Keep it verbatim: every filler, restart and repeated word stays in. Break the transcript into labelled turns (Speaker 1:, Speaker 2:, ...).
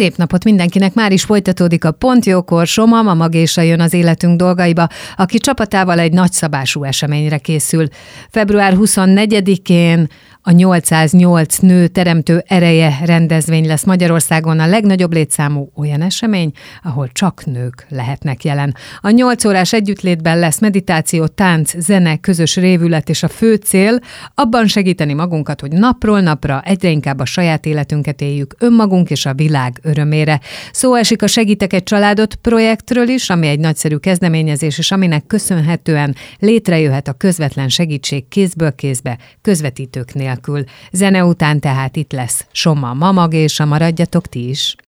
Speaker 1: Szép napot mindenkinek, már is folytatódik a Pont Jókor, Soma Mama Gésa jön az életünk dolgaiba, aki csapatával egy nagyszabású eseményre készül. február huszonnegyedikén a nyolcszáznyolc nő teremtő ereje rendezvény lesz Magyarországon, a legnagyobb létszámú olyan esemény, ahol csak nők lehetnek jelen. A nyolc órás együttlétben lesz meditáció, tánc, zene, közös révület, és a fő cél abban segíteni magunkat, hogy napról napra egyre inkább a saját életünket éljük önmagunk és a világ örömére. Szó esik a Segítek egy családot projektről is, ami egy nagyszerű kezdeményezés, és aminek köszönhetően létrejöhet a közvetlen segítség kézből kézbe, közvetítők nélkül. Zene után tehát itt lesz Soma Mama Gésa, maradjatok ti is!